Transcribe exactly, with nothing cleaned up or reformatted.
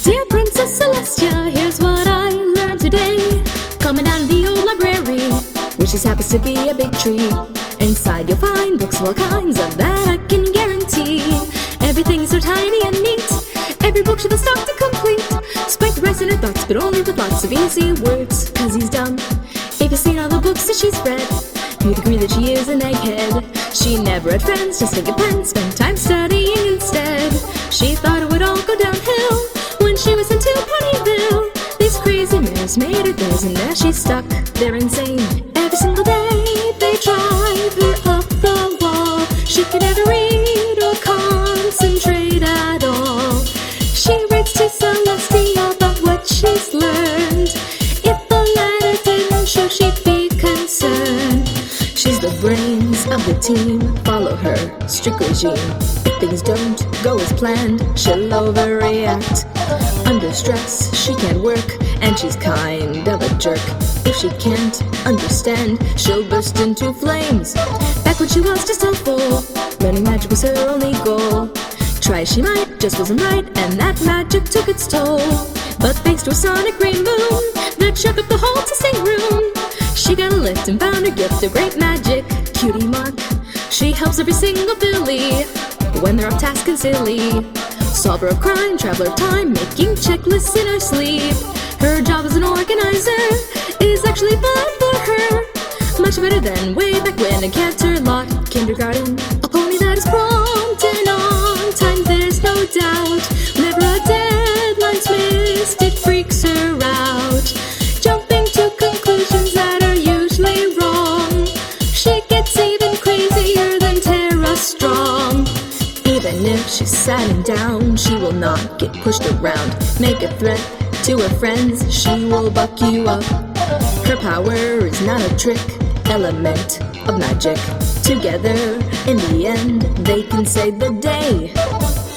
Dear Princess Celestia, here's what I learned today. Coming down to the old library, which just happens to be a big tree. Inside you'll find books of all kinds, of that I can guarantee. Everything's so tiny and neat, every book should be stocked and complete. Spank the rest in her thoughts, but only with lots of easy words, cause he's dumb. If you've seen all the books that she's read, you'd agree that she is an egghead. She never had friends, just took a pen, spent time studying instead. She thought it would all go downhill when she was into Ponyville. These crazy mirrors made her theirs, and now she's stuck, they're insane. Every single day they drive her up the wall. She can never read or concentrate at all. She writes to Celestia about what she's learned. If the letter didn't show, she'd be concerned. She's the brains of the team, follow her strict regime. If things don't go as planned, she'll overreact. Under stress, she can't work, and she's kind of a jerk. If she can't understand, she'll burst into flames. Back when she was just a fool, learning magic was her only goal. Try as she might, just wasn't right, and that magic took its toll. But thanks to a sonic green moon that shook up the whole testing room, she got a lift and found her gift of great magic, Cutie Mark. She helps every single filly when they're off task and silly. Solver of crime, traveler of time, making checklists in her sleep. Her job as an organizer is actually fun for her, much better than way back when in Canterlot kindergarten. A pony that is prompt and on time, there's no doubt. Whenever a deadline's missed, it freaks her out. Jumping to conclusions that are usually wrong, she gets even crazier than Tara Strong. Even if she's sad and down, she will not get pushed around. Make a threat to her friends, she will buck you up. Her power is not a trick, element of magic. Together, in the end, they can save the day.